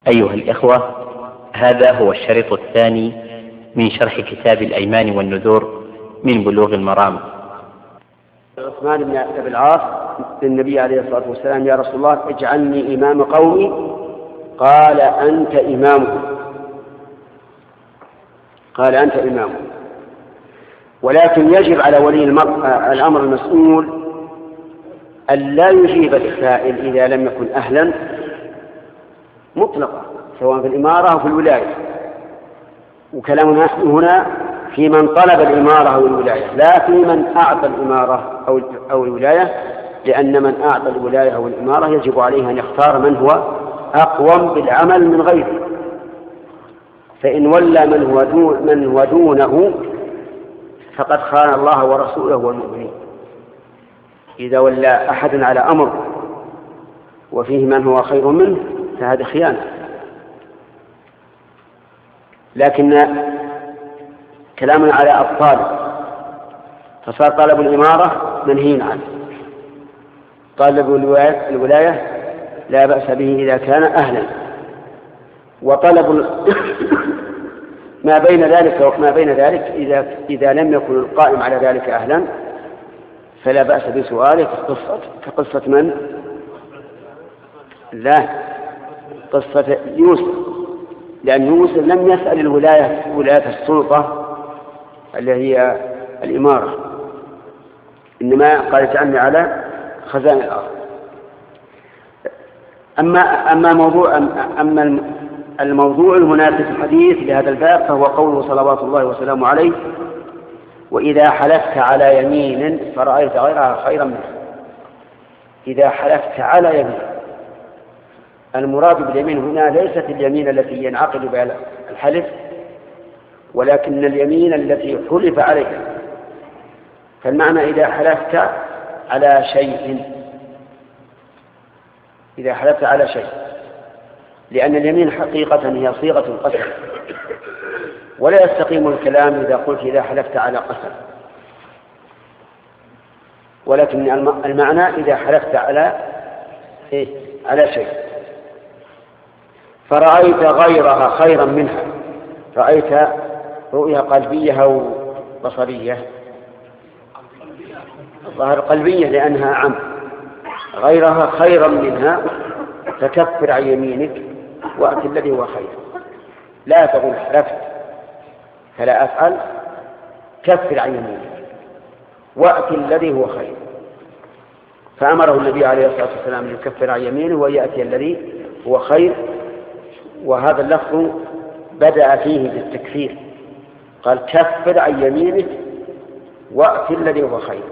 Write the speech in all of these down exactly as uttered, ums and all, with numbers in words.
أيها الإخوة، هذا هو الشريط الثاني من شرح كتاب الأيمان والنذور من بلوغ المرام. عثمان بن أبي العاص للنبي عليه الصلاة والسلام: يا رسول الله اجعلني إمام قومي. قال أنت إمامهم قال أنت إمامهم ولكن يجب على ولي الأمر المسؤول أن لا يجيب السائل إذا لم يكن أهلا مطلقا، سواء في الإمارة أو في الولاية. وكلامنا هنا في من طلب الإمارة أو الولاية، لا في من أعطى الإمارة أو الولاية، لأن من أعطى الولاية أو الإمارة يجب عليه أن يختار من هو أقوم بالعمل من غيره، فإن ولى من هو دون من هو دونه فقد خان الله ورسوله والمؤمنين. إذا ولى أحد على أمر وفيه من هو خير منه فهذا خيانة. لكن كلامنا على أبطال، فصار طلب الإمارة منهي عنه، طلب الولاية لا بأس به إذا كان أهلا، وطلب ما بين ذلك وما بين ذلك إذا إذا لم يكن القائم على ذلك أهلا فلا بأس بسؤاله، كقصة كقصة من؟ لا، قصة يوسف، لأن يوسف لم يسأل الولاية ولاية السلطة اللي هي الإمارة، إنما قال اجعلني على خزائن الأرض. أما أما موضوع أما الموضوع المناسب الحديث لهذا الباب فهو قوله صلوات الله وسلامه عليه: وإذا حلفت على يمين فرأيت غيرها خيرا منها. إذا حلفت على يمين، المراد باليمين هنا ليست اليمين التي ينعقد بها الحلف، ولكن اليمين التي حلف عليها. فالمعنى إذا حلفت على شيء إذا حلفت على شيء لأن اليمين حقيقة هي صيغة القسم، ولا يستقيم الكلام إذا قلت إذا حلفت على قسم، ولكن المعنى إذا حلفت على إيه؟ على شيء. فرأيت غيرها خيرا منها، رأيت رؤية قلبية أو بصرية؟ الظاهر قلبية لأنها عم. غيرها خيرا منها فكفر عن يمينك وأت الذي هو خير. لا تقول حلفت فلا أفعل، كفر عن يمينك وأت الذي هو خير. فأمره النبي عليه الصلاة والسلام أن يكفر عن يمينه ويأتي الذي هو خير. وهذا اللفظ بدأ فيه بالتكفير، قال كفر عن يمينك وأت الذي هو خير.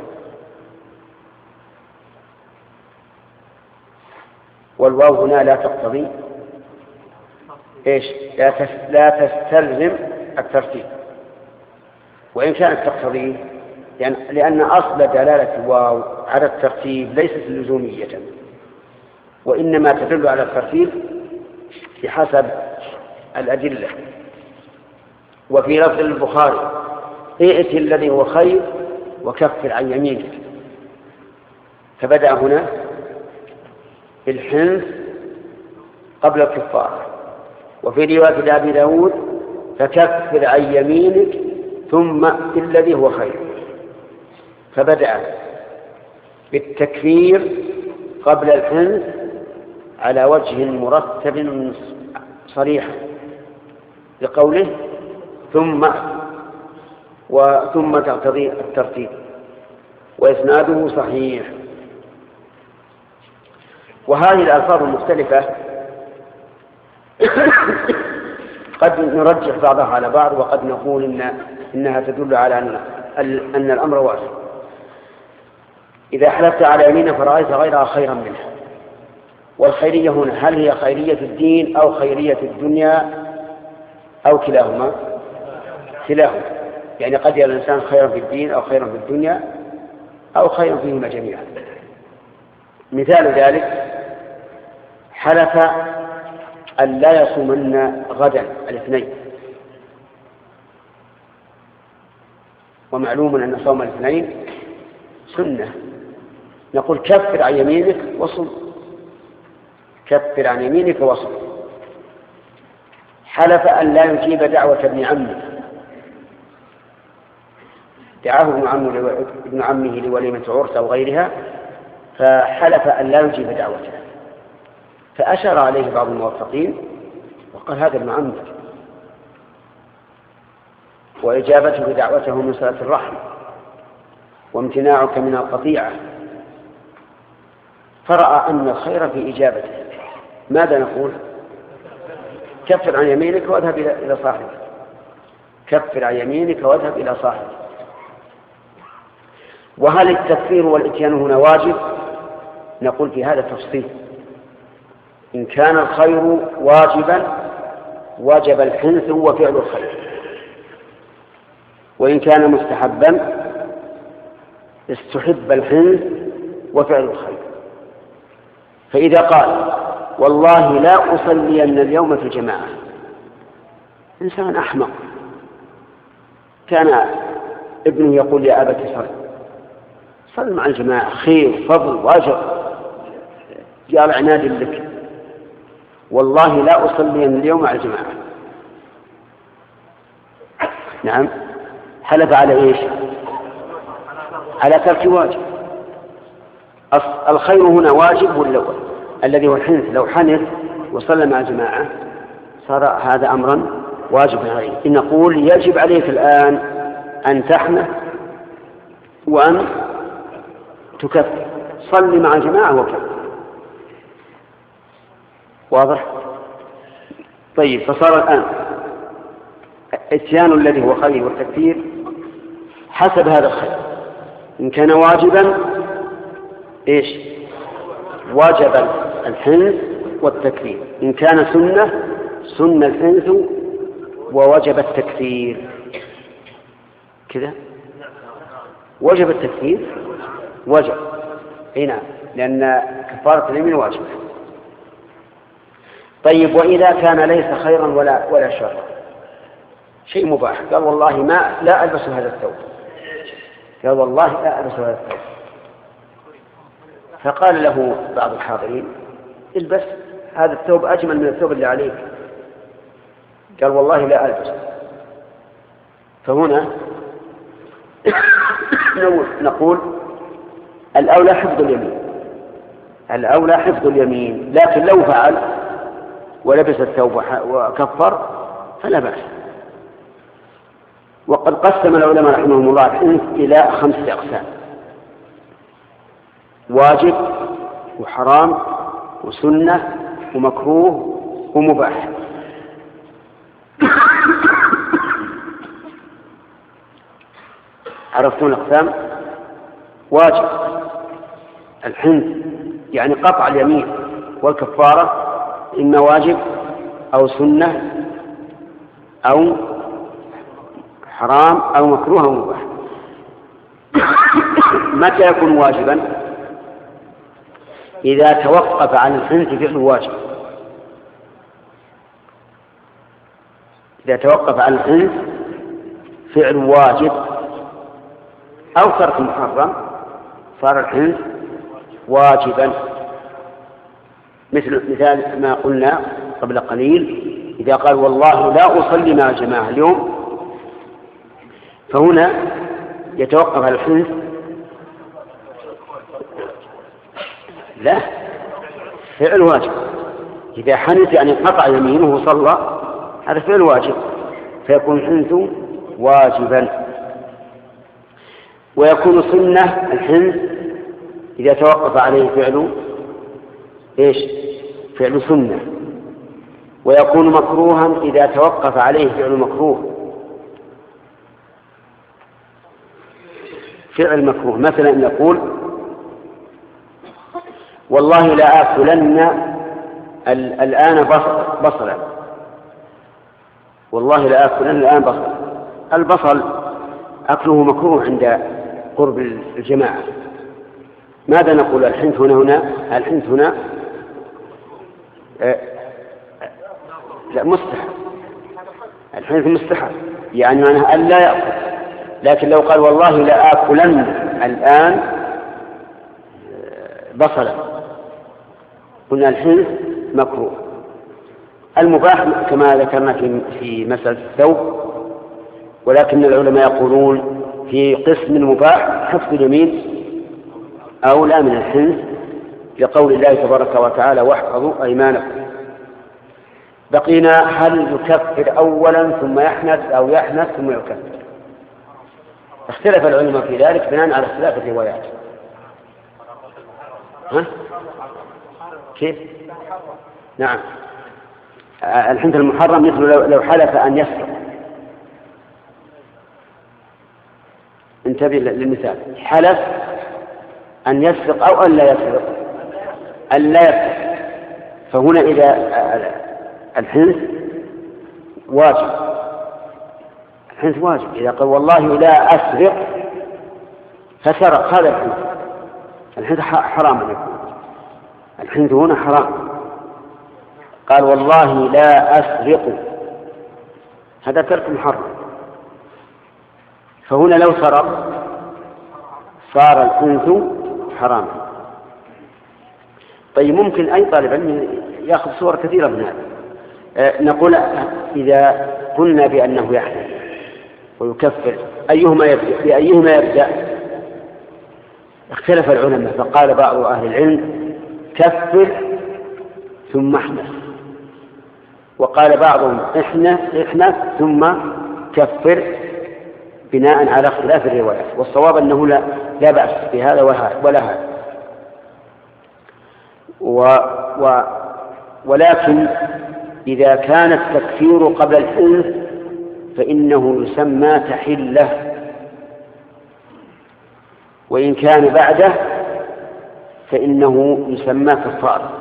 والواو هنا لا تقتضي إيش؟ لا تستلزم الترتيب، وإن كانت تقتضي، يعني لأن أصل دلالة الواو على الترتيب ليست لزومية، وإنما تدل على الترتيب بحسب الأدلة. وفي لفظ البخاري: ائت الذي هو خير وكفر عن يمينك. فبدأ هنا بالحنث قبل الكفار. وفي رواية أبي داود: فكفر عن يمينك ثم ائت الذي هو خير. فبدأ بالتكفير قبل الحنث على وجه مرتب صريح لقوله ثم وثم تقتضي الترتيب، وإسناده صحيح. وهذه الألفاظ المختلفة قد نرجح بعضها على بعض، وقد نقول إن إنها تدل على أن, أن الأمر واسع. إذا حلفت على يمين فرأيت غيرها خيرا منها. والخيرية هنا هل هي خيرية الدين أو خيرية الدنيا أو كلاهما؟ كلاهما، يعني قد يرى الإنسان خيرا في الدين أو خيرا في الدنيا أو خيرا فيهما جميعا. مثال ذلك: حلف أن لا يصومن غدا الاثنين، ومعلوم أن صوم الاثنين سنة، نقول كفر عن يمينك وصم، كفر عن يمينك وصم. حلف أن لا يجيب دعوة ابن عمه، دعاه ابن عمه ابن عمه لوليمة عرس أو غيرها، فحلف أن لا يجيب دعوته، فأشار عليه بعض الموفقين وقال هذا ابن عمك، وإجابته دعوته من صلة الرحم، وامتناعك من القطيعة، فرأى أن الخير في إجابته. ماذا نقول؟ كفر عن يمينك واذهب إلى صاحبك، كفر عن يمينك واذهب إلى صاحبك. وهل التكفير والإتيان هنا واجب؟ نقول في هذا تفصيل. إن كان الخير واجبا وجب الحنث وفعل الخير، وإن كان مستحبا استحب الحنث وفعل الخير. فإذا قال والله لا أصلين اليوم في الجماعة، إنسان أحمق، كان ابنه يقول يا أبت صل صل مع الجماعة، خير فضل وأجر، جاء عناد لك، والله لا أصلين اليوم مع الجماعة. نعم، حلف على إيش؟ على ترك واجب. الخير هنا واجب ولا الذي هو الحنث؟ لو حنث وصلى مع الجماعة صار هذا أمرا واجبا عليه. إن نقول يجب عليك الآن أن تحنث وأن تكفر، صل مع الجماعة وكفر. واضح؟ طيب، فصار الآن اتيان الذي هو خير والتكفير حسب هذا الخير. إن كان واجبا إيش؟ واجب الحنث والتكفير. إن كان سنة سن الحنث ووجب التكفير. كذا وجب التكفير، وجب هنا، لأن كفارة اليمين واجب. طيب، وإذا كان ليس خيرا ولا ولا شر، شيء مباح، قال والله ما لا ألبس هذا الثوب، قال والله لا ألبس هذا الثوب، فقال له بعض الحاضرين البس هذا الثوب أجمل من الثوب اللي عليك، قال والله لا ألبس. فهنا نقول الأولى حفظ اليمين، الأولى حفظ اليمين، لكن لو فعل ولبس الثوب وكفر فلا بأس. وقد قسم العلماء رحمهم الله الحنث إلى خمسة أقسام: واجب وحرام وسنة ومكروه ومباح. عرفتون الأقسام؟ واجب الحنث يعني قطع اليمين والكفارة، إما واجب أو سنة أو حرام أو مكروه أو مباح. متى يكون واجبا؟ إذا توقف عن الحنث فعل واجب، إذا توقف عن الحنث فعل واجب أو ترك محرم صار الحنث واجبا. مثل مثال ما قلنا قبل قليل، إذا قال والله لا أصلي مع الجماعة اليوم، فهنا يتوقف على الحنث. لا، فعل واجب. إذا حنث يعني قطع يمينه وصلى، هذا فعل واجب، فيكون الحنث واجبا. ويكون سنة الحنث إذا توقف عليه فعل إيش؟ فعل سنة. ويكون مكروها إذا توقف عليه فعل مكروه، فعل مكروه. مثلا نقول والله لا آكلن الآن بصلا، والله لا آكلن الآن بصلا. البصل أكله مكروه عند قرب الجماعة. ماذا نقول؟ الحنث هنا هنا الحنث هنا آه لا مستحب، الحنث مستحب يعني معناه أن لا يأكل. لكن لو قال والله لا آكلن الآن بصلا، قلنا الحنث مكروه. المباح كما ذكرنا في في مسألة الثوب، ولكن العلماء يقولون في قسم المباح حفظ اليمين أولى من الحنث، لقول الله تبارك وتعالى واحفظوا أيمانكم. بقينا هل يكفر أولا ثم يحنث أو يحنث ثم يكفر؟ اختلف العلماء في ذلك بناء على اختلاف الروايات. ها؟ كيف؟ نعم، الحنث المحرم مثل لو حلف أن يسرق. انتبه للمثال، حلف أن يسرق أو أن لا يسرق، أن لا يسرق، فهنا إذا الحنث واجب، الحنث واجب. إذا قال والله لا أسرق فسرق، هذا الحنث، الحنث حرام أن يكون، الحنث هنا حرام. قال والله لا أسرق، هذا ترك محرم، فهنا لو سرق صار الحنث حراما. طيب ممكن أي طالب علم يأخذ صور كثيرة من هذا. أه نقول إذا قلنا بأنه يحنث ويكفر أيهما يبدأ؟ بأيهما يبدأ؟ اختلف العلماء، فقال بعض أهل العلم كفر ثم احنث، وقال بعضهم احنث احنث ثم كفر، بناء على اختلاف الروايات. والصواب أنه لا, لا بأس بهذا ولا هذا. و و ولكن إذا كان التكفير قبل الحنث فإنه يسمى تحلة، وإن كان بعده فإنه يسمى كفارة.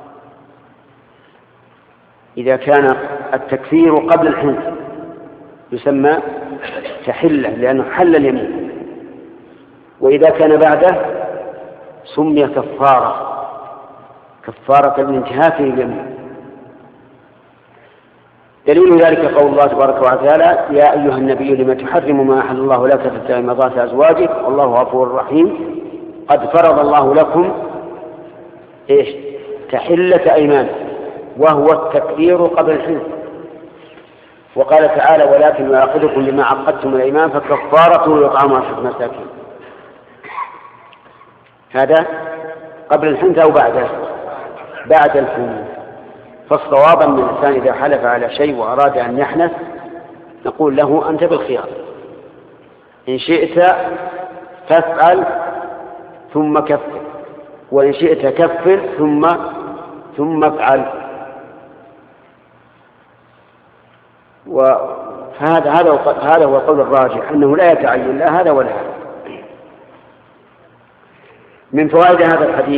إذا كان التكفير قبل الحنث يسمى تحلة لأنه حل اليمين، وإذا كان بعده سمي كفارة، كفارة الانتهاك لليمين. دليل ذلك قول الله تبارك وتعالى يا أيها النبي لما تحرم ما أحل الله لك تبتغي مرضات أزواجك والله غفور رحيم قد فرض الله لكم إيش؟ تحلة أيمان، وهو التكفير قبل الحنث. وقال تعالى ولكن يؤاخذكم بما عقدتم الأيمان فكفارته إطعام عشرة مساكين. هذا قبل الحنث أو بعده؟ بعد الحنث. فالصواب أن الإنسان إذا حلف على شيء وأراد أن يحنث نقول له أنت بالخيار، إن شئت فافعل ثم كفر، وإن شئت كفر ثم ثم افعل. وهذا هذا هذا هو القول الراجح، أنه لا يتعين لا هذا ولا هذا. من فوائد هذا الحديث